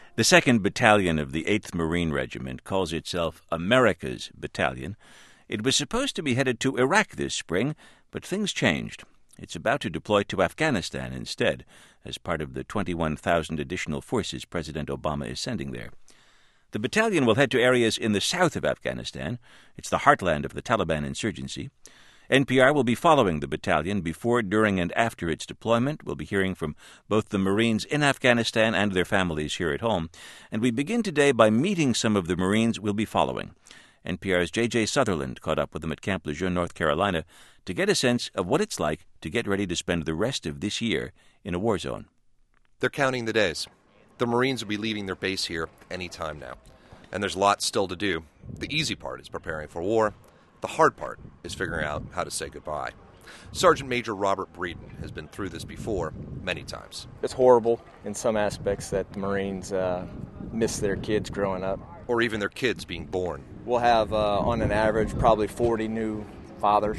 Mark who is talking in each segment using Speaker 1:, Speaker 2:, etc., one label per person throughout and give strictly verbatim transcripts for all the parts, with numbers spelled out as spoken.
Speaker 1: The second Battalion of the eighth Marine Regiment calls itself America's Battalion. It was supposed to be headed to Iraq this spring, but things changed. It's about to deploy to Afghanistan instead, as part of the twenty-one thousand additional forces President Obama is sending there. The battalion will head to areas in the south of Afghanistan. It's the heartland of the Taliban insurgency. N P R will be following the battalion before, during, and after its deployment. We'll be hearing from both the Marines in Afghanistan and their families here at home. And we begin today by meeting some of the Marines we'll be following. N P R's J J Sutherland caught up with them at Camp Lejeune, North Carolina, to get a sense of what it's like to get ready to spend the rest of this year in a war zone.
Speaker 2: They're counting the days. The Marines will be leaving their base here any time now. And there's lots still to do. The easy part is preparing for war. The hard part is figuring out how to say goodbye. Sergeant Major Robert Breeden has been through this before many times.
Speaker 3: It's horrible in some aspects that the Marines uh, miss their kids growing up.
Speaker 2: Or even their kids being born.
Speaker 3: We'll have, uh, on an average, probably forty new fathers,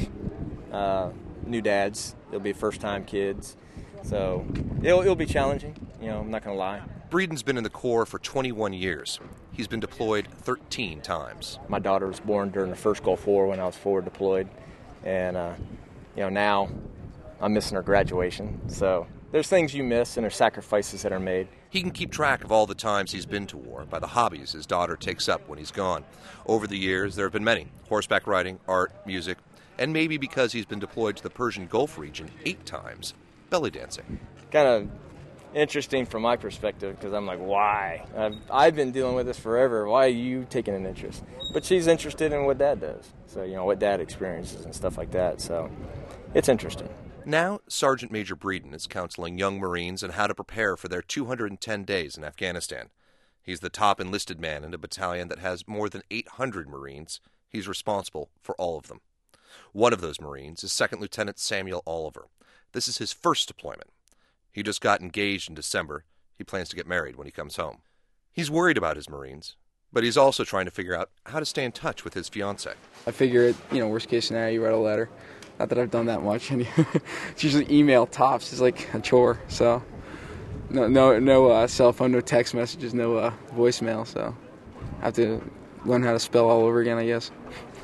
Speaker 3: uh, new dads. They'll be first-time kids. So it'll, it'll be challenging, you know, I'm not going to lie.
Speaker 2: Breeden's been in the Corps for twenty-one years. He's been deployed thirteen times.
Speaker 3: My daughter was born during the first Gulf War when I was forward deployed. And, uh, you know, now I'm missing her graduation. So there's things you miss and there's sacrifices that are made.
Speaker 2: He can keep track of all the times he's been to war by the hobbies his daughter takes up when he's gone. Over the years, there have been many: horseback riding, art, music, and maybe because he's been deployed to the Persian Gulf region eight times, belly dancing.
Speaker 3: Kind of interesting from my perspective, because I'm like, why? I've, I've been dealing with this forever. Why are you taking an interest? But she's interested in what Dad does. So, you know, what Dad experiences and stuff like that. So it's interesting.
Speaker 2: Now, Sergeant Major Breeden is counseling young Marines on how to prepare for their two hundred ten days in Afghanistan. He's the top enlisted man in a battalion that has more than eight hundred Marines. He's responsible for all of them. One of those Marines is Second Lieutenant Samuel Oliver. This is his first deployment. He just got engaged in December. He plans to get married when he comes home. He's worried about his Marines, but he's also trying to figure out how to stay in touch with his fiancée.
Speaker 4: I figure, it, you know, worst case scenario, you write a letter. Not that I've done that much. It's usually email tops. It's like a chore. So no, no, no uh, cell phone, no text messages, no uh, voicemail. So I have to learn how to spell all over again, I guess.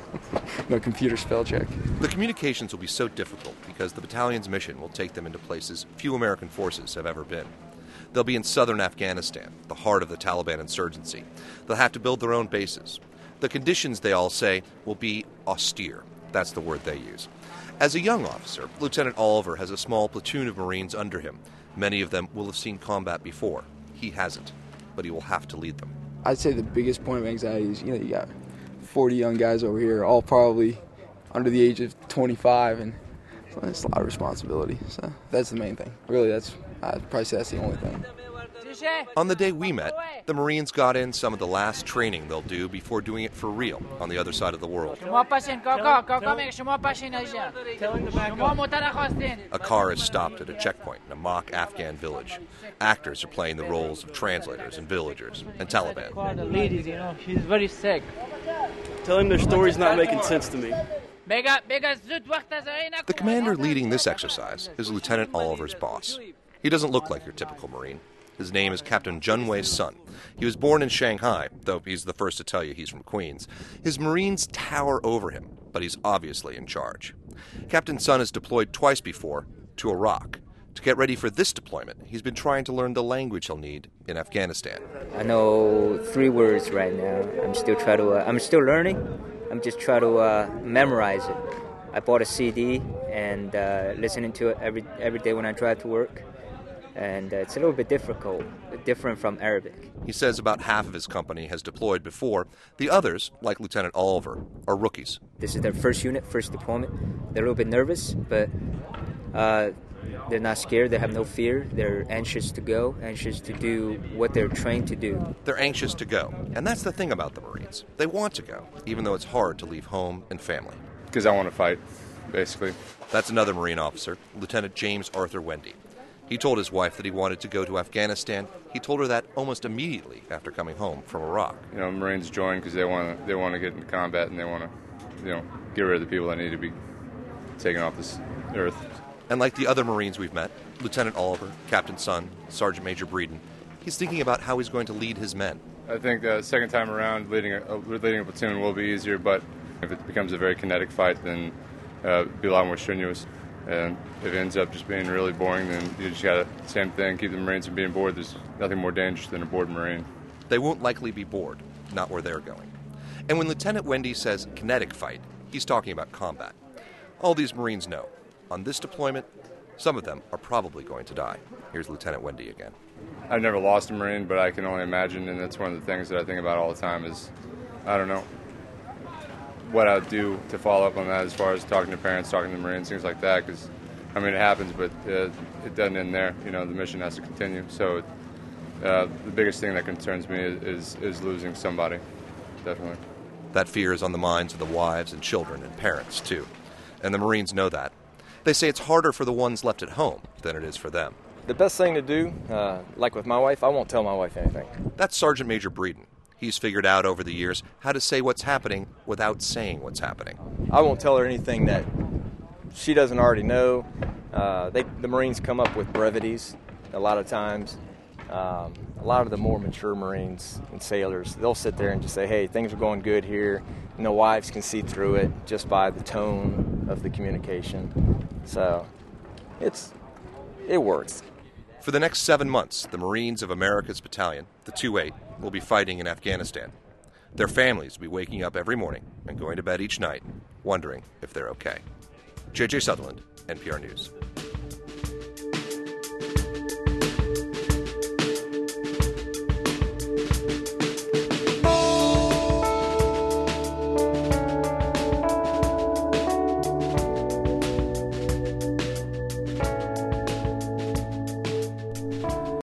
Speaker 4: No computer spell check.
Speaker 2: The communications will be so difficult because the battalion's mission will take them into places few American forces have ever been. They'll be in southern Afghanistan, the heart of the Taliban insurgency. They'll have to build their own bases. The conditions, they all say, will be austere. That's the word they use. As a young officer, Lieutenant Oliver has a small platoon of Marines under him. Many of them will have seen combat before. He hasn't, but he will have to lead them.
Speaker 4: I'd say the biggest point of anxiety is, you know, you got forty young guys over here, all probably under the age of twenty-five, and so it's a lot of responsibility. So that's the main thing. Really, that's I'd probably say that's the only thing.
Speaker 2: On the day we met, the Marines got in some of the last training they'll do before doing it for real on the other side of the world. A car is stopped at a checkpoint in a mock Afghan village. Actors are playing the roles of translators and villagers and Taliban.
Speaker 5: The ladies, you know, she's very sick.
Speaker 6: Tell him their story's not making sense to me.
Speaker 2: The commander leading this exercise is Lieutenant Oliver's boss. He doesn't look like your typical Marine. His name is Captain Junwei Sun. He was born in Shanghai, though he's the first to tell you he's from Queens. His Marines tower over him, but he's obviously in charge. Captain Sun has deployed twice before to Iraq. To get ready for this deployment, he's been trying to learn the language he'll need in Afghanistan.
Speaker 7: I know three words right now. I'm still trying to. Uh, I'm still learning. I'm just trying to uh, memorize it. I bought a C D and uh, listening to it every every day when I drive to work. And uh, it's a little bit difficult, different from Arabic.
Speaker 2: He says about half of his company has deployed before. The others, like Lieutenant Oliver, are rookies.
Speaker 7: This is their first unit, first deployment. They're a little bit nervous, but uh, they're not scared. They have no fear. They're anxious to go, anxious to do what they're trained to do.
Speaker 2: They're anxious to go. And that's the thing about the Marines. They want to go, even though it's hard to leave home and family.
Speaker 8: Because I want to fight, basically.
Speaker 2: That's another Marine officer, Lieutenant James Arthur Wendy. He told his wife that he wanted to go to Afghanistan. He told her that almost immediately after coming home from Iraq.
Speaker 8: You know, Marines join because they want to they want to get into combat and they want to, you know, get rid of the people that need to be taken off this earth.
Speaker 2: And like the other Marines we've met, Lieutenant Oliver, Captain Sun, Sergeant Major Breeden, he's thinking about how he's going to lead his men.
Speaker 8: I think the second time around, leading a, leading a platoon will be easier, but if it becomes a very kinetic fight, then uh, it'll be a lot more strenuous. And if it ends up just being really boring, then you just got to, same thing, keep the Marines from being bored. There's nothing more dangerous than a bored Marine.
Speaker 2: They won't likely be bored, not where they're going. And when Lieutenant Wendy says kinetic fight, he's talking about combat. All these Marines know, on this deployment, some of them are probably going to die. Here's Lieutenant Wendy again.
Speaker 8: I've never lost a Marine, but I can only imagine, and that's one of the things that I think about all the time is, I don't know, what I'd do to follow up on that as far as talking to parents, talking to Marines, things like that, because, I mean, it happens, but uh, it doesn't end there. You know, the mission has to continue. So uh, the biggest thing that concerns me is, is, is losing somebody, definitely.
Speaker 2: That fear is on the minds of the wives and children and parents, too. And the Marines know that. They say it's harder for the ones left at home than it is for them.
Speaker 3: The best thing to do, uh, like with my wife, I won't tell my wife anything.
Speaker 2: That's Sergeant Major Breeden. He's figured out over the years how to say what's happening without saying what's happening.
Speaker 3: I won't tell her anything that she doesn't already know. Uh, they, the Marines come up with brevities a lot of times. Um, a lot of the more mature Marines and sailors, they'll sit there and just say, hey, things are going good here. And the wives can see through it just by the tone of the communication. So it's it works.
Speaker 2: For the next seven months, the Marines of America's Battalion, the two eight, will be fighting in Afghanistan. Their families will be waking up every morning and going to bed each night, wondering if they're okay. J J Sutherland, N P R News.